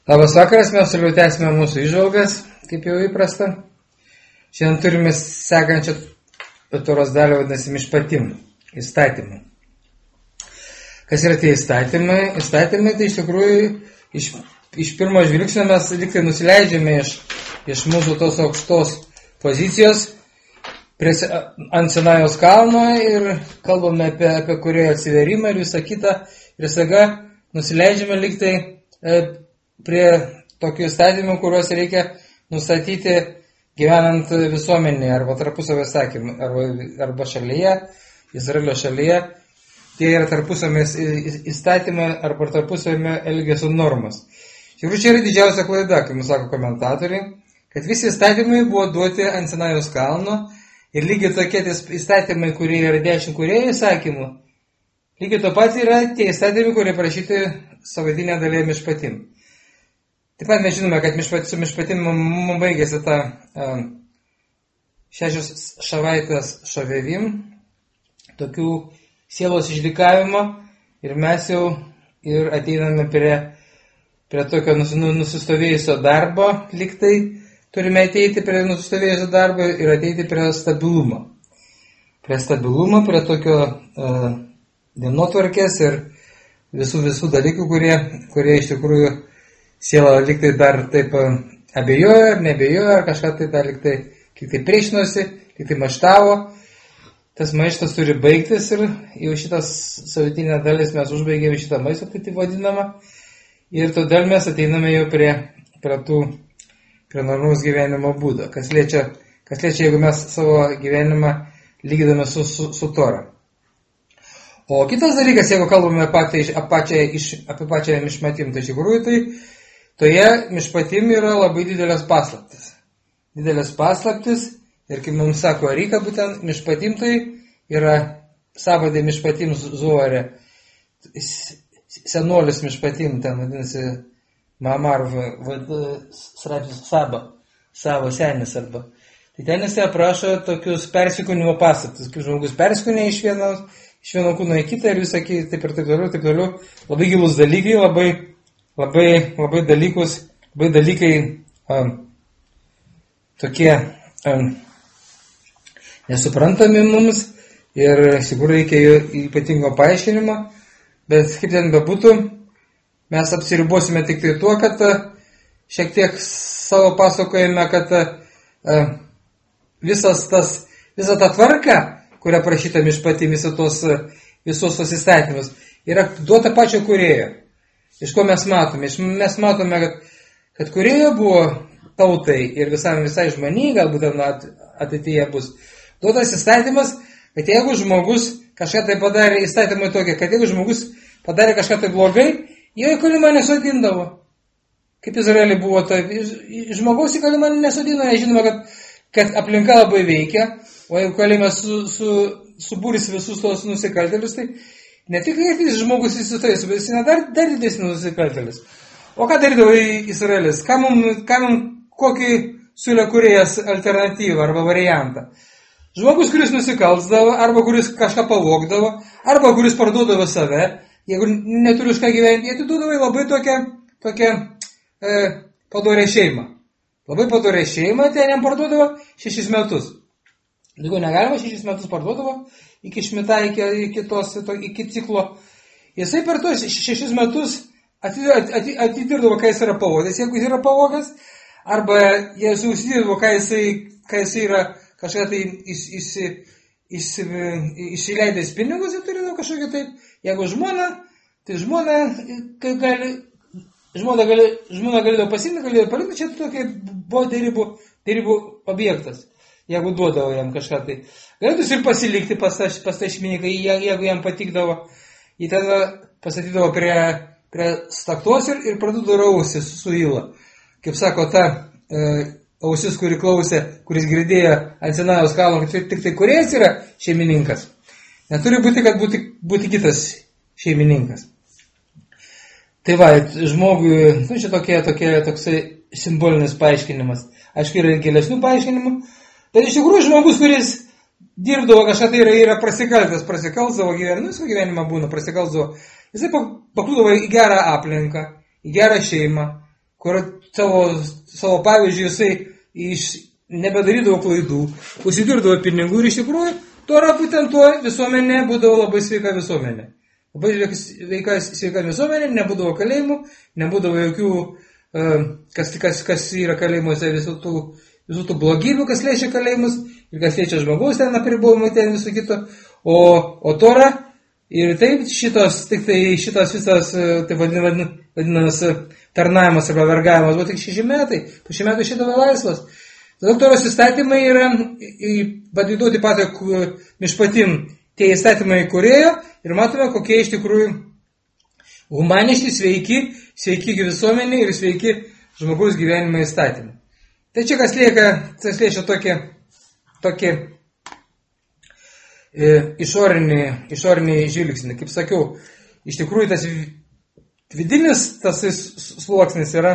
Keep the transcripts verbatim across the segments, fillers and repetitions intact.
Labas vakaras, mes toliau tęsime mūsų įžvalgas, kaip jau įprasta. Šiandien turime sekančią Toros dalį, vadinasi, Mišpatim, įstatymų. Kas yra tie įstatymai? Įstatymai tai iš tikrųjų iš, iš pirmo žvilgsnio mes liktai nusileidžiame iš, iš mūsų tos aukštos pozicijos prie, ant Sinajaus kalno ir kalbame apie, apie kurioje atsiverimą ir visą kitą. Ir staiga nusileidžiame liktai e, prie tokių įstatymų, kuriuos reikia nustatyti gyvenant visuomenėje arba tarpusavio įstatymų, arba, arba šalyje, Izraelio šalyje. Tie yra tarpusavio įstatymai arba tarpusavio elgesio normos. Iš tikrųjų, čia yra didžiausia klaida, kaip mums sako komentatoriai, kad visi įstatymai buvo duoti ant Sinajaus kalno ir lygiai tokie įstatymai, kurie yra dešimt kūrėjų įsakymų, lygiai to pat yra tie įstatymai, kurie parašyti savadinė dalyje Mišpatim. Taip pat mes žinome, kad mišpat, su Mišpatim mums baigėsi ta uh, šešios savaitės šovevim, tokių sielos išdykavimo ir mes jau ir ateiname prie, prie tokio nus, nusistovėjusio darbo, liktai turime ateiti prie nusistovėjusio darbo ir ateiti prie stabilumo. Prie stabilumo, prie tokio uh, dienotvarkės ir visų visų dalykų, kurie, kurie iš tikrųjų siela liktai dar taip abejojo ar neabejojo, ar kažką tai dar liktai, liktai priešinosi, liktai maištavo. Tas maištas turi baigtis ir jau šitas savitinė dalis mes užbaigėme šitą maištą, tai taip vadinama. Ir todėl mes ateiname jau prie, prie tų, prie normalaus gyvenimo būdo. Kas liečia, kas liečia, jeigu mes savo gyvenimą lygydame su, su, su Tora. O kitas dalykas, jeigu kalbame apie pačią, apie pačią Mišpatim, tai iš tikrųjų tai toje Mišpatim yra labai didelės paslaptis. Didelės paslaptis ir kaip mums sako Rika, būtent Mišpatim tai yra savadė Mišpatim Zoare, senolis Mišpatim, ten vadinasi Mamar, straipsnis Saba, savo senis arba. Tai ten jis aprašo tokius persikūnimo paslaptis, kaip žmogus persikūnė iš vienos, iš vieno kūno į kitą ir visą kitą, taip ir taip toliau, taip toliau. Labai gilus dalykai, labai, labai, labai dalykus, labai dalykai um, tokie um, nesuprantami mums ir iš tikrųjų reikia ypatingo paaiškinimo, bet kaip ten bebūtų, mes apsiribosime tik tai tuo, kad šiek tiek savo pasakojame, kad uh, visas tas, visa ta tvarka, kurią prašyta Mišpatim, visos tos, visos tos įstatymus, yra duota pačio kūrėjo. Iš ko mes matome? Mes matome, kad, kad kūrėjo buvo tautai ir visam, visai žmonijai, galbūt ateityje bus duotas įstatymas, kad jeigu žmogus kažką tai padarė, įstatymai tokie, kad jeigu žmogus padarė kažką tai blogai, jo į kalimą nesodindavo. Kaip Izraelį buvo, tai žmogaus į kalimą nesodino, žinoma, kad, kad aplinka labai veikia. O jeigu kalime su, su, subūris visus tos nusikaltėlius, tai ne tik kaip jis žmogus įsitaisų, bet jis yra dar, dar didesnis nusikaltėlis. O ką darydavo Izraelis? Ką mums, ką mums, kokį siūlė kūrėjas alternatyvą arba variantą? Žmogus, kuris nusikalsdavo, arba kuris kažką pavogdavo, arba kuris parduodavo save, jeigu neturi už ką gyventi, jie atiduodavo į labai tokią, tokią e, padorę šeimą. Labai padorę šeimą, ten jam parduodavo šešis metus. Daugiau negalima, šešis metus parduodavo iki šmitą, iki, iki, tos, to, iki ciklo. Jisai per tos šešis metus atidirdavo, ką jis yra pavogęs, jeigu jis yra pavogęs, arba jis užsidirdavo, ką jisai, ką jisai yra kažką tai įsileidęs pinigus, jis turėdavo kažkokį taip. Jeigu žmona, tai žmona gali, žmona gali, žmona galėdavo pasimti, galėdavo palikti, čia tokia buvo dėrybų, dėrybų objektas. Jeigu duodavo jam kažką tai. Galėtų ir pasilikti pas tą šeimininką, jeigu jam patikdavo. Jį tada pasatydavo prie, prie staktos ir, ir pradūdavo ausis su įla. Kaip sako, ta e, ausis, kuri klausė, kuris girdėjo ant Sinajaus kalno, kad tik tai kūrėjas yra šeimininkas. Neturi būti, kad būti, būti kitas šeimininkas. Tai va, žmogui, nu, čia tokie, tokie, toksai simbolinis paaiškinimas. Aišku, yra gilesnių paaiškinimų. Bet iš tikrųjų žmogus, kuris dirbdavo kažką, tai yra, yra prasikaltęs, prasikalsdavo gyvenimą, nu, visą gyvenimą būna, prasikalsdavo. Jisai pakliūdavo į gerą aplinką, į gerą šeimą, kur savo, savo pavyzdžiui jisai iš, nebedarydavo klaidų, užsidirbdavo pinigų ir iš tikrųjų Tora būtent tuo visuomenė būdavo labai sveika visuomenė. Labai sveika, sveika visuomenė, nebūdavo kalėjimų, nebūdavo jokių, kas, kas, kas yra kalėjimuose, visų tų, visų tų blogybių, kas liečia kalėjimus ir kas liečia žmogaus ten apribojimų, ten visų kito. O, o Tora ir taip šitos, tik tai šitos visas, tai vadinamas tarnavimas arba vergavimas, buvo tik šeši metai, po šeši metų šitavo laisvas. Todėl Toros įstatymai yra padaiduoti patok mišpatim tie įstatymai kurėjo ir matome, kokie iš tikrųjų humaniški, sveiki, sveiki visuomenė ir sveiki žmogaus gyvenimo įstatymai. Tai čia kas lieka, tas liečia tokį, tokį e, išorinį, išorinį žvilgsnį. Kaip sakiau, iš tikrųjų tas vidinis tas sluoksnis yra,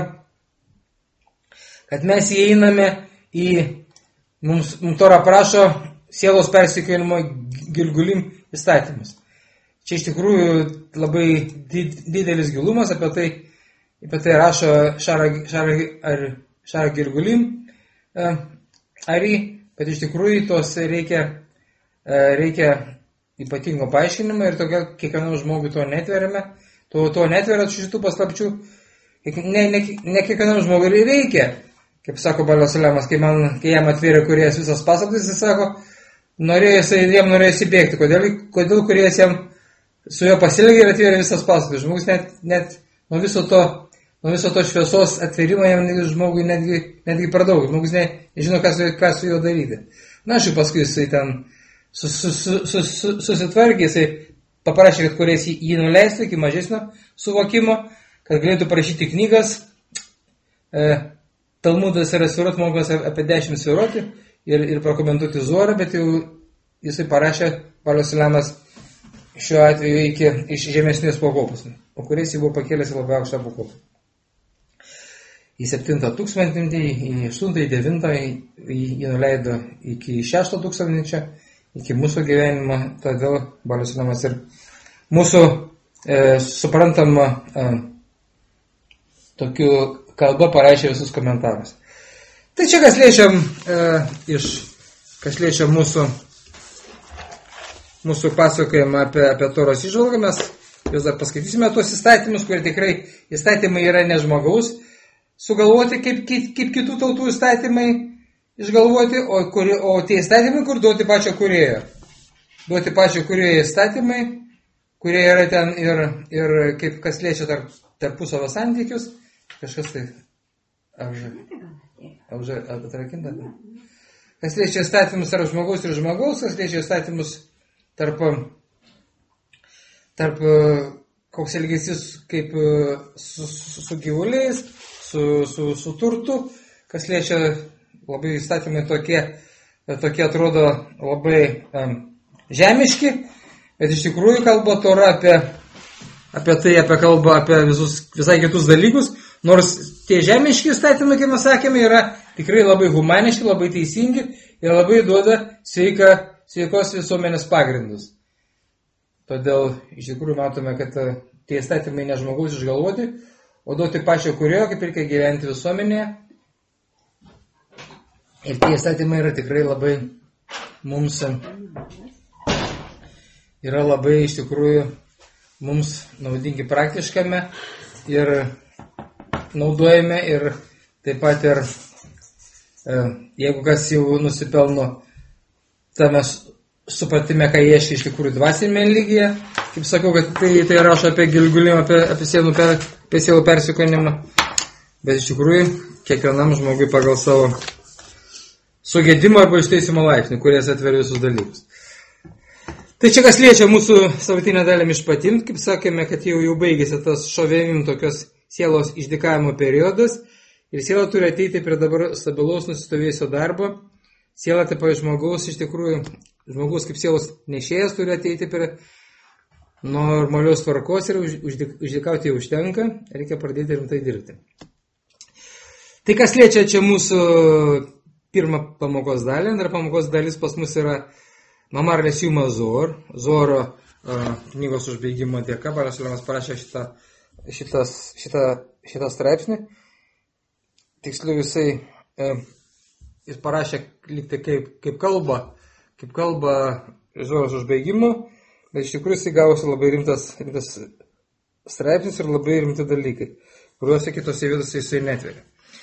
kad mes įeiname į, mums, mums Tora prašo sielos persikėlimo Gilgulim įstatymus. Čia iš tikrųjų labai didelis gilumas, apie tai, apie tai rašo Šara, Šara, ar, Šara Gilgulim Ari, bet iš tikrųjų tos reikia, reikia ypatingo paaiškinimo ir tokia kiekvienam žmogui to netveriame, to, to netveria šitų paslapčių, ne, ne, ne kiekvienam žmogui reikia. Kaip sako Balios Lemas, kai, man, kai jam atvėrė kuriejas visas paslaptis, jis sako, norėjęs, jam norėjęs įbėgti. Kodėl, kodėl kuriejas jam su juo pasielgė ir atvėrė visas paslaptis. Žmogus net, net nuo viso to, nuo viso to šviesos atvėrimo jam žmogui netgi, netgi per daug. Žmogus ne, nežino, ką su, ką su juo daryti. Na, aš jau paskui jisai ten sus, sus, sus, sus, susitvarkė, jisai paprašė, kad kuriejas jį, jį nuleistų iki mažesnio suvokimo, kad galėtų parašyti knygas. E, Talmudas yra svirot, mokas apie dešimt sviroti ir, ir pakomentuoti Zorą, bet jau jisai parašė Balios Lemas šiuo atveju iki iš žemesnės pakopos, o kuriais jį buvo pakėlęs į labai aukštą pakopą. Į septintą tūkstantmetį, į aštuntą, į devintą, jį nuleido iki šešto tūkstantmečio, iki mūsų gyvenimo, todėl Balios Lemas ir mūsų e, suprantama e, tokiu kalba pareiškia visus komentarus. Tai čia kas liečia, e, iš, kas liečia mūsų, mūsų pasakojimą apie, apie Toros įžvalgą, mes jūs dar paskaitysime tuos įstatymus, kurie tikrai įstatymai yra ne žmogaus sugalvoti, kaip, kaip, kaip kitų tautų įstatymai išgalvoti, o, kuri, o tie įstatymai, kur duoti pačio kūrėjo. Duoti pačio kūrėjo įstatymai, kurie yra ten ir, ir kaip kas liečia tarp, tarpusavio santykius. Kažkas tai atrakinta. Kas liečia įstatymus tarp žmogaus ir žmogaus, kas liečia įstatymus tarp, tarp koks elgesys kaip su, su, su gyvuliais, su, su, su turtu, kas liečia labai įstatymai tokie, tokie atrodo labai um, žemiški, bet iš tikrųjų kalba Tora apie, apie tai, apie kalbą, apie visus, visai kitus dalykus. Nors tie žemiški įstatymai, kaip mes sakėme, yra tikrai labai humaniški, labai teisingi ir labai duoda sveika, sveikos visuomenės pagrindus. Todėl iš tikrųjų matome, kad tie įstatymai ne žmogaus išgalvoti, o duoti pačio kūrėjo, kaip reikia gyventi visuomenėje. Ir tie įstatymai yra tikrai labai mums, yra labai iš tikrųjų mums naudingi praktiškame ir naudojame ir taip pat ir e, jeigu kas jau nusipelno tame supratime, ką ieškia iš tikrųjų dvasinėme lygyje, kaip sakau, kad tai, tai rašo apie Gilgulimą, apie, apie sielų per, apie sielų persikojimą, bet iš tikrųjų kiekvienam žmogui pagal savo sugėdimo arba išteisimo laipsnį, kuris atveria visus dalykus. Tai čia kas liečia mūsų savatinę dalį mišpatim, kaip sakėme, kad jau, jau baigėsi tas šovėmim tokios sielos išdykavimo periodas ir siela turi ateiti prie dabar stabilaus nusistovėjusio darbo. Siela taip pat žmogaus, iš tikrųjų, žmogus kaip sielos nešėjas turi ateiti prie normalios tvarkos ir uždykauti jau užtenka, reikia pradėti rimtai dirbti. Tai kas liečia čia mūsų pirmą pamokos dalį, antra pamokos dalis pas mus yra Mamar Lesiuma Zor, Zoro uh, knygos užbaigimo dėka, Balios Lemas parašė šitą Šitas, šitą, šitą straipsnį tiksliau jisai, e, jis parašė liktai kaip, kaip kalba, kaip kalba Izoros užbaigimo, bet iš tikrųjų jisai gavosi labai rimtas, rimtas straipsnis ir labai rimti dalykai, kuriuose kitose vietose jisai netveria.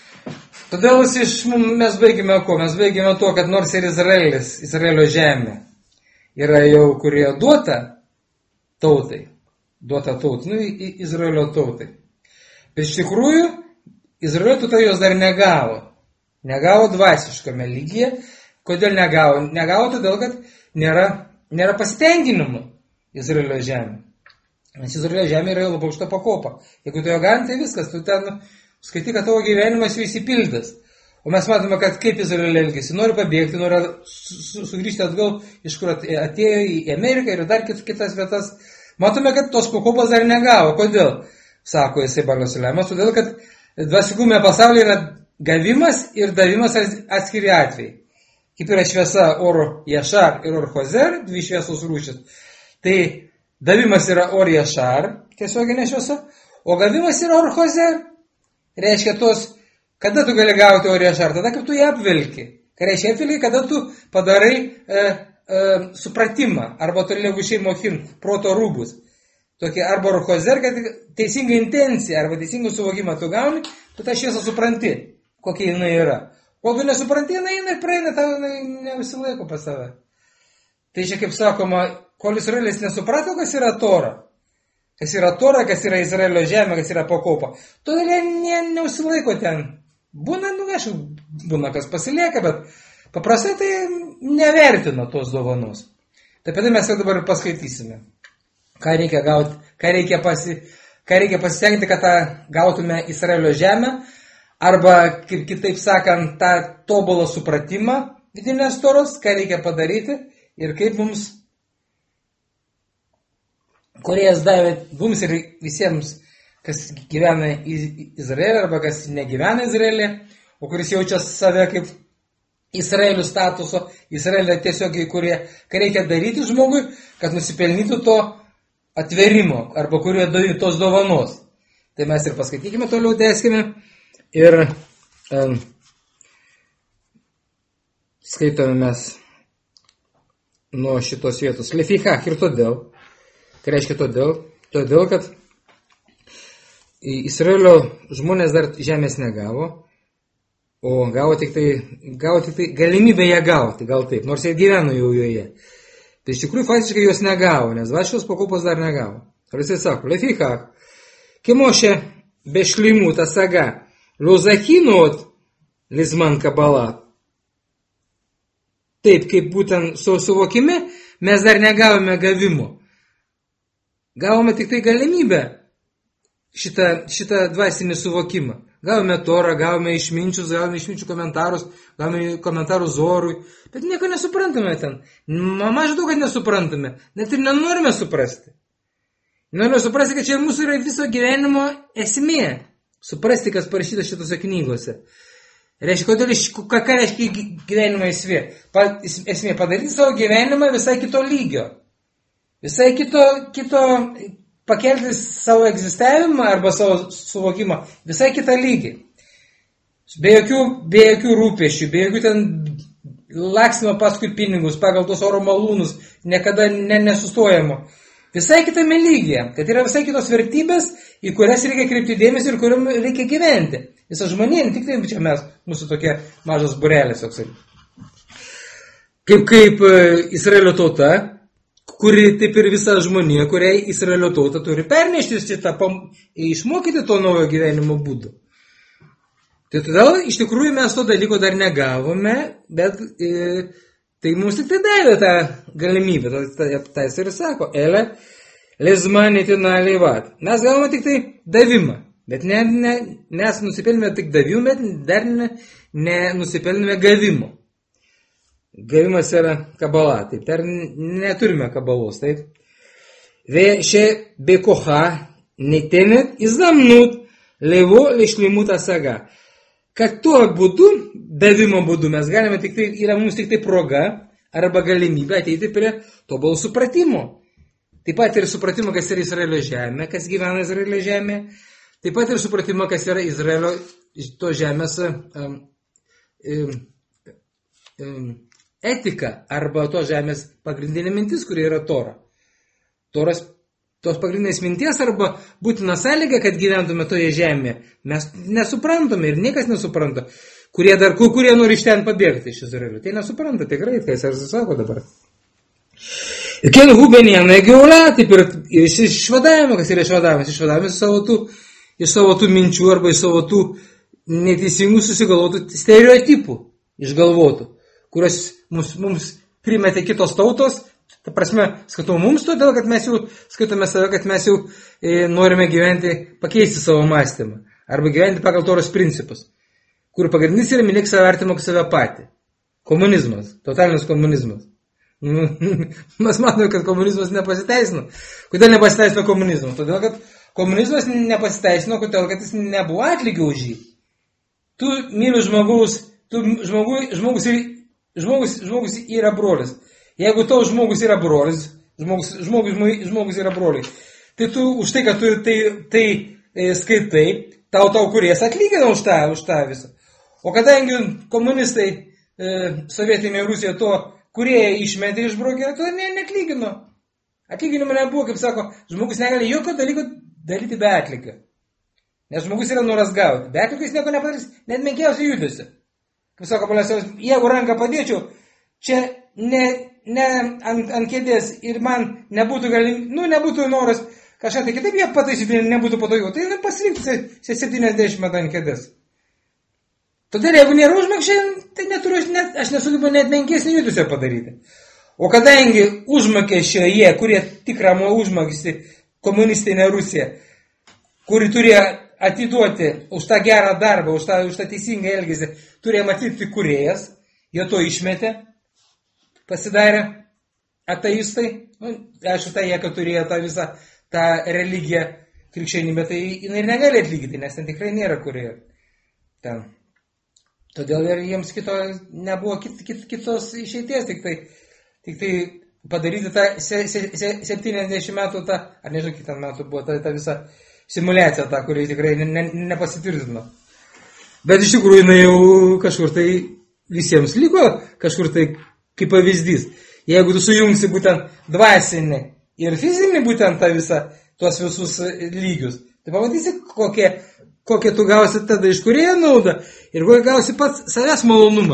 Todėl iš, mes baigime ko? Mes baigime to, kad nors ir Izraelis, Izraelio žemė yra jau, kurie duota tautai, duota tautai, nu, Izraelio tautai. Bet iš tikrųjų, Izraelio tauta jos dar negavo. Negavo dvasiškame lygyje. Kodėl negavo? Negavo todėl, kad nėra, nėra pasitenkinimo Izraelio žemė. Nes Izraelio žemė yra labai aukšta pakopa. Jeigu tu jo gauni, tai viskas, tu ten skaitai, kad tavo gyvenimas jau įsipildęs. O mes matome, kad kaip Izraelio elgėsi. Nori pabėgti, nori su, su, sugrįžti atgal, iš kur atėjo į Ameriką ir dar kitas vietas. Matome, kad tos pakopos dar negavo. Kodėl? Sako jisai Balas Ulemas. Todėl, kad dvasingume pasaulyje yra gavimas ir davimas atskiri atvejai. Kaip yra šviesa oro Jašar ir oro Hozer, dvi šviesos rūšis. Tai davimas yra oro Jašar, tiesioginė šviesa, o gavimas yra oro Hozer. Reiškia tos, kada tu gali gauti oro Jašar, tada kaip tu ją apvilki. Ką reiškia apvilki, kada tu padarai e, e, supratimą, arba turi legušiai mochin, proto rūbus. Tokie, arba oro Hozer, kad teisinga intencija, arba teisingą suvokimą tu gauni, tu tą šviesą supranti, kokia jinai yra. Kol tu nesupranti, jinai, jinai praeina, tau neusilaiko pas save. Tai čia, kaip sakoma, kol Izraelis nesuprato, kas yra Tora, kas yra Tora, kas yra Izraelio žemė, kas yra pakopa, todėl jie ne, neusilaiko ten. Būna, nu, aišku, būna, kas pasilieka, bet paprastai tai nevertina tos dovanos. Tai apie tai mes jau dabar paskaitysime. Ką reikia gauti, ką reikia, pasi, ką reikia pasistengti, kad tą gautume Izraelio žemę, arba, kaip kitaip sakant, tą tobulą supratimą vidinės Toros, ką reikia padaryti ir kaip mums, kuriejas davė mums ir visiems, kas gyvena Izraelį arba kas negyvena Izraelį, o kuris jaučia save kaip Izraelio statuso, Izraelio tiesiog, kurie, ką reikia daryti žmogui, kad nusipelnytų to atverimo arba kurie tos dovanos. Tai mes ir paskaitykime, toliau tęskime. Ir um, skaitome mes nuo šitos vietos. Lefichach ir todėl. Tai reiškia todėl, todėl, kad Izraelio žmonės dar žemės negavo, o gavo tik tai, gavo tik tai galimybę ją gauti, gal taip, nors jie gyveno jau joje. Tai iš tikrųjų faktiškai jos negavo, nes va šios pakopos dar negavo. Ir jisai sako, Lefichach, kimoše bešlimų ta saga, לא זכינו עוד לזמן קבלה. Taip, kaip būtent su suvokime, mes dar negavome gavimo. Gavome tik tai galimybę šitą, šitą dvasinį suvokimą. Gavome Torą, gavome išminčius, gavome išminčių komentarus, gavome komentarus Zorui, bet nieko nesuprantame ten. Mažai daug, kad nesuprantame, net ir nenorime suprasti. Norime suprasti, kad čia mūsų yra viso gyvenimo esmė. Suprasti, kas parašyta šitose knygose. Reiškia, kodėl, ką, ką reiškia gyvenimo esmė? Pa, esmė padaryti savo gyvenimą visai kito lygio. Visai kito, kito pakelti savo egzistavimą arba savo suvokimą. Visai kitą lygį. Be jokių, be jokių rūpesčių, be jokių ten laksimo paskui pinigus, pagal tos oro malūnus, niekada ne, nesustojamo. Visai kitame lygyje, kad yra visai kitos vertybės, į kurias reikia kreipti dėmesį ir kuriam reikia gyventi. Visą žmonė, ne tik tai čia mes, mūsų tokia mažas burelės, toksai. Kaip, kaip Izraelio tauta, kuri taip ir visa žmonė, kuriai Izraelio tauta turi pernešti šitą, išmokyti to naujo gyvenimo būdų. Tai todėl iš tikrųjų mes to dalyko dar negavome, bet e, tai mums tik tai davė tą galimybę. Tai jis ir sako, elė, lezmanitina leivat. Mes gavome tik tai davimą, bet ne, ne, mes nusipelnėme tik davimą, bet dar ne, ne nusipelnėme gavimo. Gavimas yra kabala, taip, dar neturime kabalos, taip. ושבכוחה ניתנת הזדמנות לבוא לשלמות השגה. Kad tuo būdu, davimo būdu, mes galime tik tai, yra mums tik tai proga arba galimybė ateiti prie tobulų supratimo. Taip pat ir supratimo, kas yra Izraelio žemė, kas gyvena Izraelio žemė. Taip pat ir supratimo, kas yra Izraelio to žemės um, um, um, etika arba to žemės pagrindinė mintis, kuri yra Tora. Toras, tos pagrindinės minties arba būtina sąlyga, kad gyventume toje žemėje, mes nesuprantame ir niekas nesupranta, kurie dar, kurie nori iš ten pabėgti iš Izraelio. Tai nesupranta tikrai, kai jis sako dabar. Ir kien hubenienai geula, taip ir iš išvadavimo, kas yra išvadavimas, išvadavimas iš savo tų, iš savo tų minčių arba iš savo tų neteisingų susigalvotų stereotipų išgalvotų, kurios mums, mums primetė kitos tautos. Ta prasme, skaitau mums todėl, kad mes jau skaitome save, kad mes jau e, norime gyventi, pakeisti savo mąstymą. Arba gyventi pagal Toros principus. Kur pagrindinis yra mylėk save artimo kaip save patį. Komunizmas. Totalinis komunizmas. Mes matome, kad komunizmas nepasiteisino. Kodėl nepasiteisino komunizmas? Todėl, kad komunizmas nepasiteisino, kodėl, kad jis nebuvo atlygio už jį. Tu myli žmogaus, tu žmogus, žmogus, žmogus, žmogus yra brolis. Jeigu tau žmogus yra brolis, žmogus, žmogus, žmogus yra broliai, tai tu už tai, kad tu tai, tai e, skaitai, tau tau kurės atlygina už tą, už tą visą. O kadangi komunistai e, sovietinėje Rusijoje to kurie išmetė išbraukė, to ne, neatlygino. Atlyginimo nebuvo, kaip sako, žmogus negali jokio dalyko daryti be atlygio. Nes žmogus yra noras gauti. Be atlygio jis nieko nepadarys, net menkiausiai judesi. Kaip sako, jeigu ranką padėčiau, čia ne... ne ant, ant kėdės ir man nebūtų galim, nu, nebūtų noras kažką tai kitaip jie pataisyti, nebūtų patogiau, tai pasirinkti septyniasdešimt metų ant kėdės. Todėl, jeigu nėra užmakščiai, tai neturiu, net, aš nesugebu net menkesnį judusio padaryti. O kadangi užmokesčio jie, kurie tikramo užmokestį komunistinė Rusija, kuri turėjo atiduoti už tą gerą darbą, už tą, už tą teisingą elgesį, turėjo matyti kūrėjas, jie to išmetė, pasidarė ateistai, nu, aišku, tai jie, kad turėjo tą visą tą religiją krikščionybę, tai jinai ir negali atlygyti, nes ten tikrai nėra kurėjo ten. Todėl ir jiems kito nebuvo kit, kit, kitos išeities, tik tai, tik tai padaryti tą se, se, se, septyniasdešimt metų, tą, ar nežinau, kitą metų buvo ta, ta visa simulacija, ta, kuri tikrai ne, ne, nepasitvirtino. Bet iš tikrųjų jinai jau kažkur tai visiems liko, kažkur tai kaip pavyzdys. Jeigu tu sujungsi būtent dvasinį ir fizinį būtent tą visą, tuos visus lygius, tai pamatysi, kokie, kokie tu gausi tada iš kūrėjo naudą ir kokie gausi pats savęs malonumą.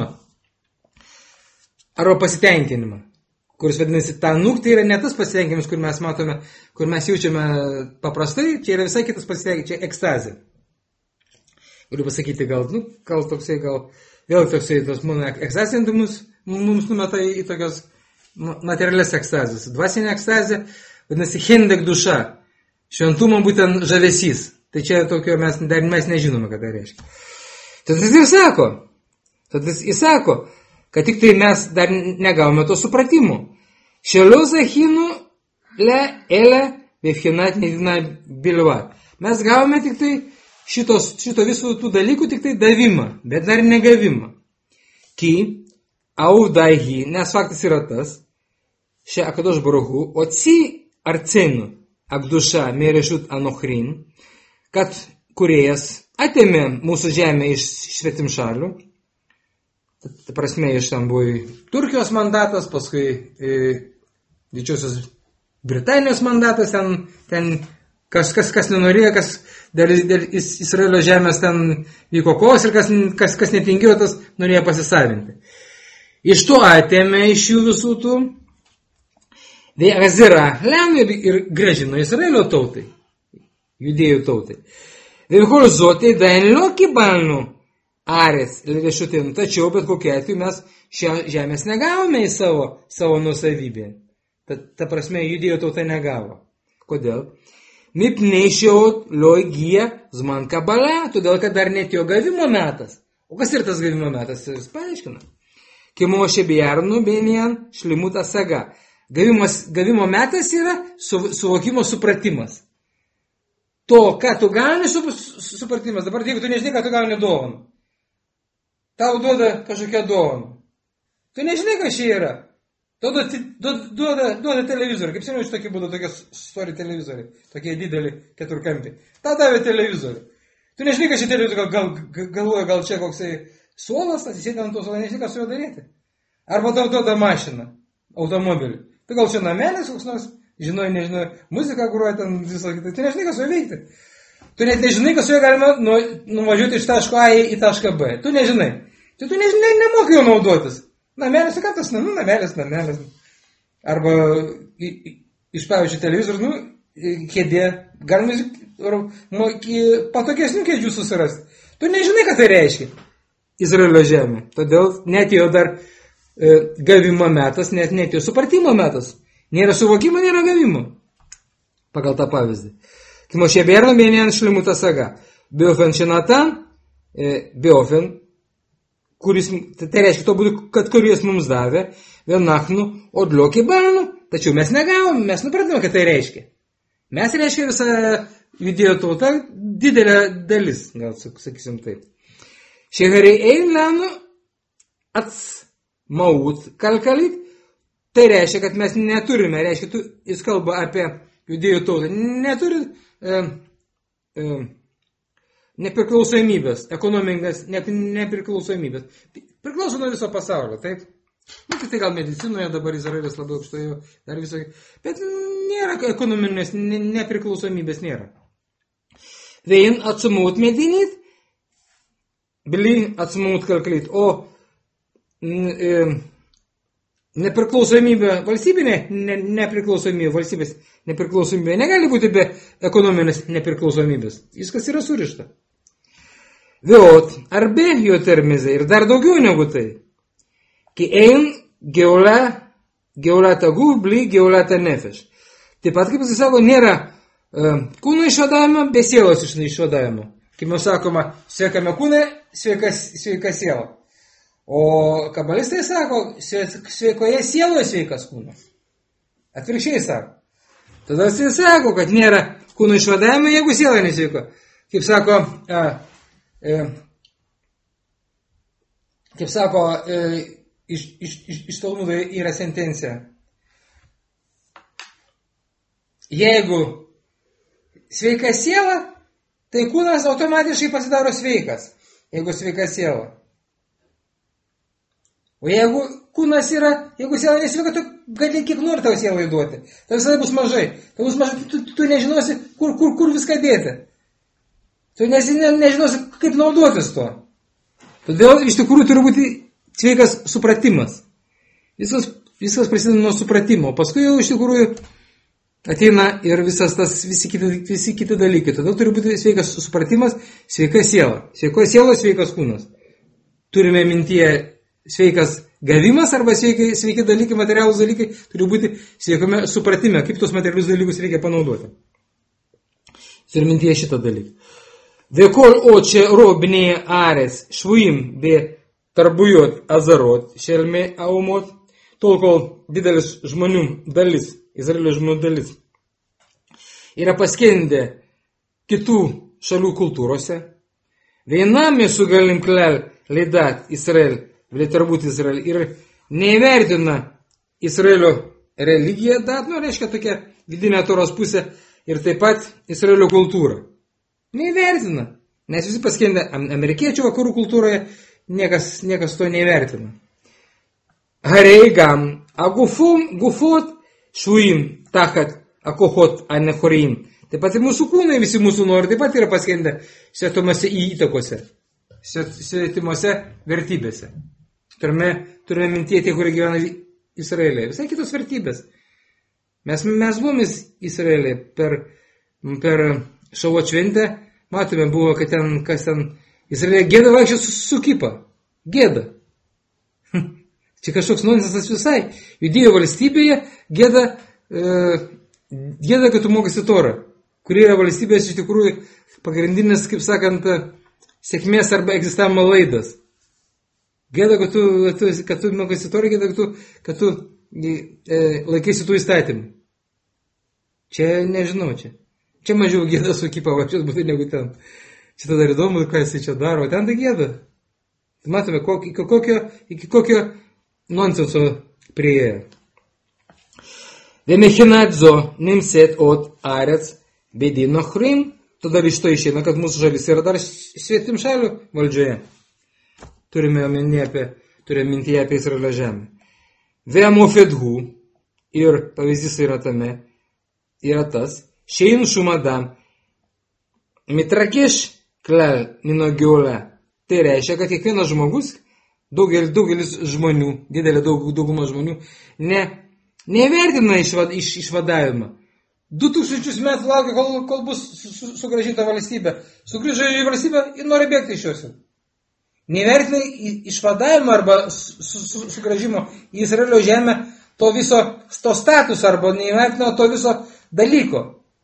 Arba pasitenkinimą, kuris vadinasi tanuk, tai yra ne tas pasitenkinimas, kur mes matome, kur mes jaučiame paprastai, čia yra visai kitas pasitenkinimas, čia ekstazė. Galiu pasakyti, gal, nu, gal toksai, gal vėl toksai, tos mano ekstazintumus mums numeta į tokios materialias ekstazijas. Dvasinė ekstazija vadinasi hendek duša, šventumo būtent žavesys. Tai čia tokio mes, dar mes nežinome, ką tai reiškia. Tad jis ir sako, tad jis sako, kad tik tai mes dar negavome to supratimo. Šelio zahinu le ele vefhinat nedina bilva. Mes gavome tik tai šitos, šito visų tų dalykų, tik tai davimą, bet dar negavimą. Ki Audaihi, nes faktas yra tas, šia akadosh baruchu, oci arcenu akduša merešut anochrin, kad kūrėjas atėmė mūsų žemę iš svetimšalių, ta prasme, iš ten buvo Turkijos mandatas, paskui e, Didžiosios Britanijos mandatas, ten, ten kas, kas, kas nenorėjo, kas dėl, dėl Izraelio žemės ten vyko kovos ir kas, kas, kas netingėjo, tas norėjo pasisavinti. Iš to atėmė iš jų visų tų Azira Lemė ir grąžino Izraelio tautai, judėjų tautai. Vėlkol zotai dainlio kibalnu arės lėšutin, tačiau bet kokia atveju mes šią žemės negavome į savo, savo nusavybę. Ta, ta prasme, judėjų tauta negavo. Kodėl? Mipneišiaut loigija zman kabala, todėl kad dar netėjo gavimo metas. O kas ir tas gavimo metas? Jis paaiškina. Kimo šebijarnu benian šlimuta saga. Gavimas, gavimo metas yra su, suvokimo supratimas. To, ką tu gauni, su, su, supratimas. Dabar, jeigu tu nežinai, ką tu gauni dovaną. Tau duoda kažkokią dovaną. Tu nežinai, ką šie yra. Tau duoda, duoda, duoda televizorių. Kaip seniau iš tokie būdavo tokie stori televizoriai. Tokie dideli keturkampiai. Tau davė televizorių. Tu nežinai, kad šitėliu gal, gal, galvoja, gal čia koksai suolas, atsisėdė ant to suolą, nežinai, ką su juo daryti. Arba tau duoda mašiną, automobilį. Tai gal čia namelis koks nors, žinoj, nežinoj, muzika groja ten visą kitą. Tu nežinai, ką su juo veikti. Tu net nežinai, kad su juo galima nu, nuvažiuoti iš taško A į tašką B. Tu nežinai. Tai tu nežinai, nemokai jo naudotis. Namelis, ką tas, nu, namelis, namelis. Arba į, į, iš pavyzdžiui televizorių, nu, kėdė, galima patogesnių kėdžių susirasti. Tu nežinai, ką tai reiškia Izraelio žemė. Todėl netėjo dar e, gavimo metas, net netėjo supratimo metas. Nėra suvokimo, nėra gavimo. Pagal tą pavyzdį. Kimo šeberno mėnien šlimuta saga. Beofen šinatan, e, beofen, kuris, tai reiškia to būdu, kad kuris mums davė, vienachnu odliokį balnu. Tačiau mes negavom, mes nupratome, kad tai reiškia. Mes reiškia visą judėjo tautą, didelė dalis, gal sakysim taip. Šehariai ein lenu ats maut kalkalit, tai reiškia, kad mes neturime, reiškia, tu, jis kalba apie judėjo tautą, neturi e, e, nepriklausomybės, ekonomingas ne, nepriklausomybės. Priklauso nuo viso pasaulio, taip? Nu, tai gal medicinoje dabar Izraelis labai aukštojo, dar viso, bet nėra ekonominės ne, nepriklausomybės, nėra. Vein atsumūt medinit, bili atsumūt kalkalit, o e, nepriklausomybė valstybinė, ne, nepriklausomybė valstybės nepriklausomybė negali būti be ekonominės nepriklausomybės. Viskas yra surišta. Veot, arbe jo termizai ir dar daugiau negu tai. Ki ein geula, geula tagų, bli geula ta nefeš. Taip pat, kaip jis sako, nėra uh, kūno išvadavimo, be sielos išvadavimo. Kaip mes sakoma, sveikame kūną, sveika, sveika siela. O kabalistai sako, sveikoje sieloje sveikas kūnas. Atvirkščiai sako. Tada jis sako, kad nėra kūno išvadavimo, jeigu siela nesveiko. Kaip sako, a, e, kaip sako, e, iš, iš, iš, iš Talmudo yra sentencija. Jeigu sveika siela, tai kūnas automatiškai pasidaro sveikas, jeigu sveika siela. O jeigu kūnas yra, jeigu siela nesveika, tu gali kiek nori tavo sielai duoti. Tai visada bus mažai. Tai bus mažai, tu, tu, tu nežinosi, kur, kur, kur viską dėti. Tu nesi, ne, nežinosi, kaip naudotis to. Todėl iš tikrųjų turi būti sveikas supratimas. Visas, viskas prasideda nuo supratimo. Paskui jau iš tikrųjų ateina ir visas tas, visi kiti, visi kiti dalykai. Todėl turi būti sveikas supratimas, sveika siela. Sveikoje sieloje sveikas kūnas. Turime mintyje sveikas gavimas arba sveiki, sveiki dalykai, materialūs dalykai, turi būti sveikame supratime, kaip tos materialius dalykus reikia panaudoti. Turi mintyje šitą dalyką. Vekol oče robinėje arės švuim be tarbujot azarot, šelmė aumot, tol kol didelis žmonių dalis, Izraelio žmonių dalis, yra paskendę kitų šalių kultūrose, vienam su galim klel leidat Izrael, turbūt Izrael, ir neįvertina Izraelio religiją, dat, nu, reiškia tokia vidinė Toros pusė, ir taip pat Izraelio kultūrą. Neįvertina, nes visi paskendė amerikiečių vakarų kultūroje, niekas, niekas to neįvertina. Hareigam, agufum, gufot, šuim, takat, akohot, anechorim. Taip pat ir mūsų kūnai, visi mūsų nori, taip pat yra paskendę svetimose įtakose, svetimose vertybėse. Turime, turime mintyje tie, kurie gyvena Izraelėje. Visai kitos vertybės. Mes, mes buvome Izraelėje per, per Šavot šventę, matome, buvo, kad ten, kas ten, Izraelėje gėda vaikščia su, su kipa. Gėda. Čia kažkoks nonsensas visai. Judėjo valstybėje gėda, e, gėda, kad tu mokasi Torą, kuri yra valstybės iš tikrųjų pagrindinis, kaip sakant, sėkmės arba egzistavimo laidas. Gėda, kad tu, tu, kad tu mokasi Torą, gėda, kad tu, kad tu e, laikėsi tų įstatymų. Čia nežinau, čia. Čia mažiau gėda su kipa važiuot būtų negu ten. Čia tada įdomu, ką jis čia daro, o ten tai gėda. Matome, kokio, iki kokio, iki kokio nonsenso prieėjo. Vemechinadzo nimset ot arets bedino chrim tada iš to išeina, kad mūsų šalis yra dar svetim šalių valdžioje. Turime omenyje apie, turime mintyje apie Izraelio žemę. Ve'amofedhu, ir pavyzdys yra tame, yra tas, shein šumadam, mitrakeš klal mino geola. Tai reiškia, kad kiekvienas žmogus, daugelis, daugelis žmonių, didelė daug, dauguma žmonių, ne, nevertina išvad, iš, išvadavimą. Du tūkstančius metų laukia, kol, kol bus su, su, sugrąžinta valstybė. Sugrįžo į valstybę ir nori bėgti iš jos. Nevertina išvadavimo arba su, su, sugrąžimo į Izraelio žemę to viso to status arba nevertina to viso dalyko.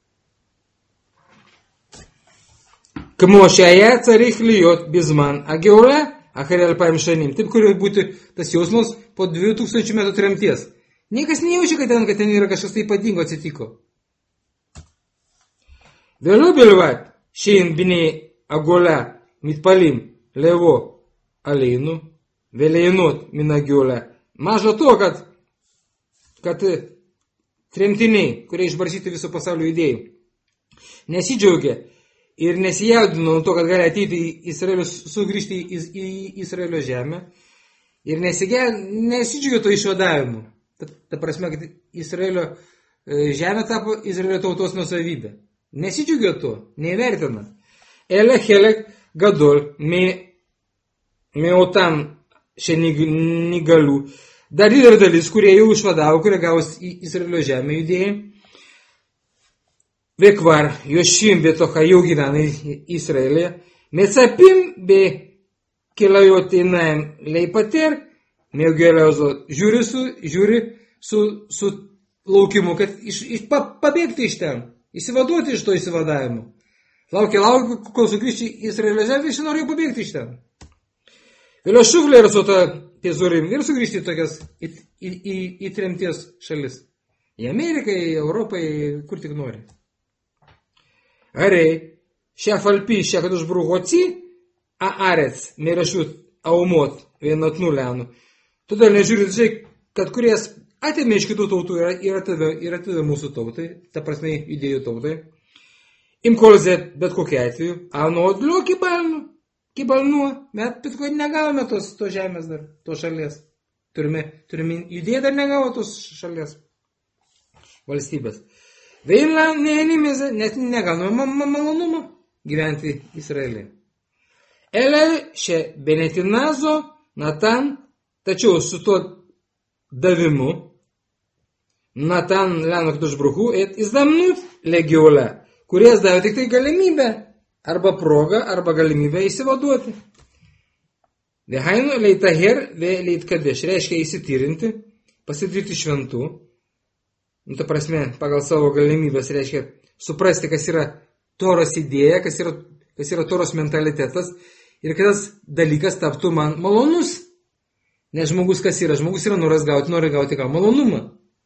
כמו שהיה צריך להיות בזמן הגאולה אחרי אלפיים שנים. Taip kurėjo būti tas jausmas po dviejų tūkstančių metų tremties. Niekas nejaučia, kad ten, kad ten yra kažkas tai ypatingo atsitiko. Vėliau בלבד שאין בני הגולה מתפלים לבוא עלינו וליהנות מן הגאולה. Maža to, kad, kad tremtiniai, kurie išbarstyti viso pasaulio idėjų, nesidžiaugia ir nesijaudino nuo to, kad gali ateiti į Izraelio, sugrįžti į, į Izraelio žemę ir nesidžiaugia to išvadavimu. Ta, ta prasme, kad Izraelio žemė tapo Izraelio tautos nuosavybė. Nesidžiaugia to, neįvertina. Ele helek gadol me, me otam šiandien dar didelė dalis, kurie jau išvadavo, kurie gavos į Izraelio žemę judėjai, וכבר יושבים בתוך היוגינן ישראל, מצפים בכליות עיניים להיפטר מהגאולה הזאת. žiūri su, žiūri su, su laukimu, kad iš, iš, pa, pabėgti iš ten, įsivaduoti iš to įsivadavimo. Laukia, laukia, kol sugrįžti į Izraelio žemę, visi nori pabėgti iš ten. Vėliau šuvlė ir su to piezurim ir sugrįžti į tokias, į, į, į, į tremties šalis. Į Ameriką, į Europą, kur tik nori. הרי שאף על פי שהקדוש ברוך הוא הוציא הארץ מרשות האומות ונתנו לנו. Todėl nežiūrint tai, kad kuries atėmė iš kitų tautų ir atėmė mūsų tautai, ta prasme idėjų tautai. Im kol Z, bet kokiu atveju, anu odliu kibalnu, kibalnu, bet bet kodėl negavome tos, tos žemės dar, tos šalies. Turime, turime judėję dar negavo tos šalies valstybės. Vėlą neėmėse, net negauname malonumą gyventi Izraelyje. Ele šia benetinazo Natan, tačiau su tuo davimu Natan leno Kadosh Baruch Hu et izdamnut legiola, kuries davė tik tai galimybę, arba progą, arba galimybę įsivaduoti. Vehainu leitaher ve leitkadeš, reiškia įsityrinti, pasidaryti šventų. Nu, ta prasme, pagal savo galimybės reiškia suprasti, kas yra Toros idėja, kas yra, kas yra Toros mentalitetas ir kad tas dalykas taptų man malonus. Nes žmogus kas yra? Žmogus yra noras gauti, nori gauti ką? Malonumą.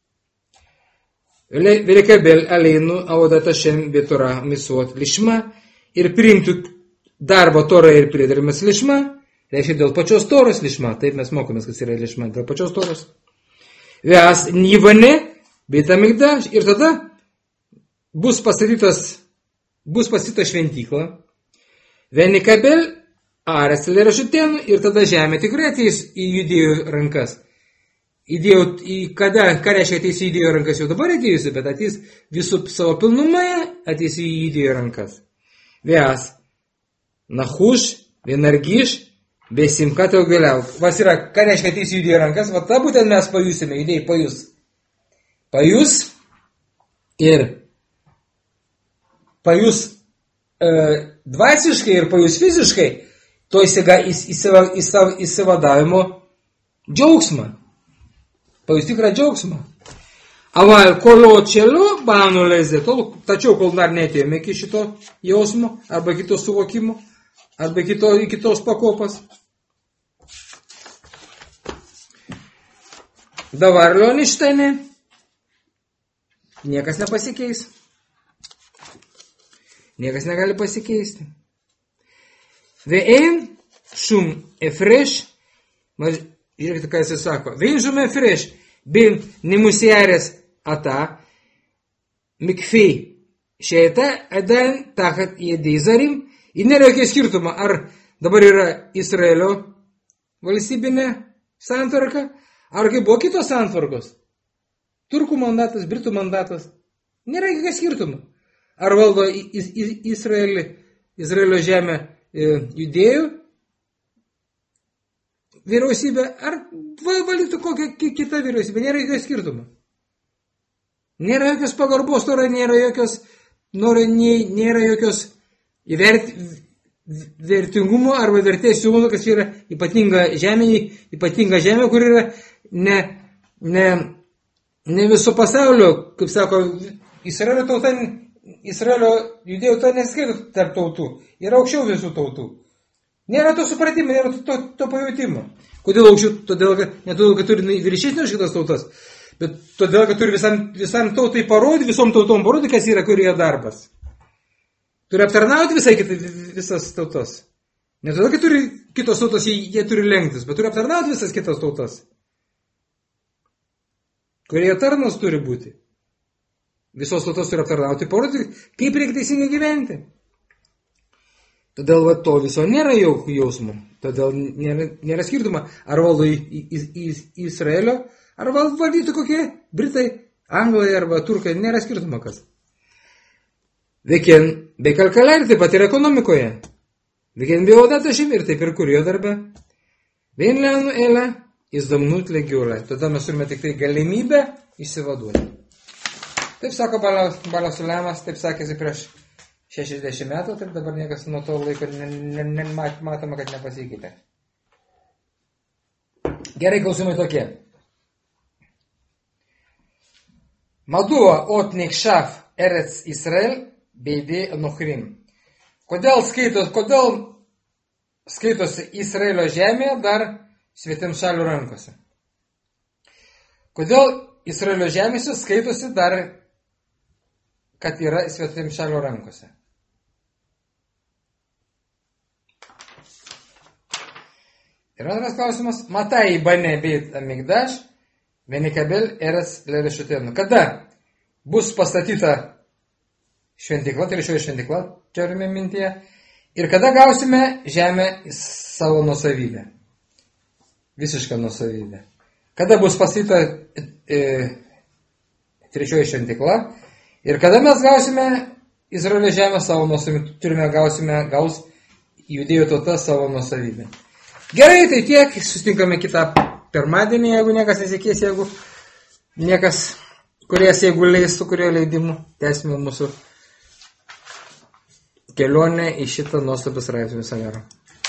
Velikabel aleinu audat Hashem betora misot lishma ir priimtų darbą Torą ir priedarimas lishma, reiškia dėl pačios Toros lishma. Taip mes mokomės, kas yra lishma, dėl pačios Toros. Veas nivane Bet amigdaš ir tada bus pastatytas, bus pastatyta šventykla, Venikabel ares lerašutėnų ir tada žemė tikrai ateis į judėjų rankas. Įdėjau, į kada, ką reiškia ateis į judėjų rankas, jau dabar atėjusi, bet ateis visų savo pilnumoje, ateis į judėjų rankas. Veas, nahuš, vienargiš, besimka tau galiau. Vas yra, ką reiškia ateis į judėjų rankas, va tą būtent mes pajusime, judėjai pajus. Pajus ir pajus e, dvasiškai ir pajus fiziškai to įsiga, įsiva, įsiva, įsivadavimo džiaugsmą. Pajus tikrą džiaugsmą. Aval kolo čelu banu lezė, tačiau kol dar netėjome iki šito jausmo, arba kito suvokimo, arba kito, kitos pakopas. Dabar Lioništainė. Niekas nepasikeis. Niekas negali pasikeisti. Ve'en šum efreš, žiūrėkite, ką jis sako, ve'en šum efreš, bin nemusiarės ata, mikfei שהייתה עדיין תחת ידי זרים, ir nėra jokio skirtumo, ar dabar yra Izraelio valstybinė santvarka, ar kaip buvo kitos santvarkos. Turkų mandatas, Britų mandatas. Nėra jokio skirtumo. Ar valdo Izraelį, Izraelio žemę judėjų vyriausybė, ar valdytų kokią kitą vyriausybę. Nėra jokio skirtumo. Nėra jokios pagarbos, nėra jokios, nėra jokios įvert, vertingumo arba vertės siūlo, kas yra ypatinga žemė, ypatinga žemė, kur yra ne, ne, ne viso pasaulio, kaip sako, Izraelio tauta, Izraelio judėjų tauta neskaito tarp tautų, yra aukščiau visų tautų. Nėra to supratimo, nėra to, to, to pajutimo. Kodėl aukščiau? Todėl, kad, ne todėl, kad turi viršesnio už kitas tautas, bet todėl, kad turi visam, visam tautai parodyti, visom tautom parodyti, kas yra, kur yra darbas. Turi aptarnauti visai kita, visas tautas. Ne todėl, kad turi kitos tautos, jie, jie turi lenktis, bet turi aptarnauti visas kitas tautas. Kurie tarnos turi būti. Visos tautos turi aptarnauti, parodyti, kaip reikia teisingai gyventi. Todėl va, to viso nėra jausmo. Todėl nėra, nėra skirtuma, ar valdo Izraelio, ar valdytų kokie Britai, Anglai arba Turkai, nėra skirtuma kas. וכן, בכלכלה taip pat ir ekonomikoje. וכן בעבודת השם ir taip ir kurio darbe. ואין לנו אלא הזדמנות לגאולה. Tada mes turime tik tai galimybę išsivaduoti. Taip sako Balas Sulemas, taip sakėsi prieš šešiasdešimt metų, taip dabar niekas nuo to laiko matoma, kad nepasikeitė. Gerai, klausimai tokie. Madua ot nikšaf Eretz Israel beidė Nochrim. Kodėl skaitos, kodėl skaitosi Izraelio žemė dar svetimšalių rankose? Kodėl Izraelio žemėse skaitosi dar, kad yra svetimšalių rankose? Ir antras klausimas, matai bane beit amigdaš, venikabel eres lerešutėnu. Kada bus pastatyta šventykla, tai šioje šventykla, turime mintyje, ir kada gausime žemę į savo nusavybę, visišką nusavybę. Kada bus pastatyta e, trečioji šventykla, ir kada mes gausime Izraelio žemę savo nusavybę, turime gausime, gaus judėjų tauta savo nusavybę. Gerai, tai tiek, susitinkame kitą pirmadienį, jeigu niekas nesikeis, jeigu niekas, kuries, jeigu leis su kurio leidimu, tęsime mūsų kelionę į šitą nuostabų straipsnį. Viso gero.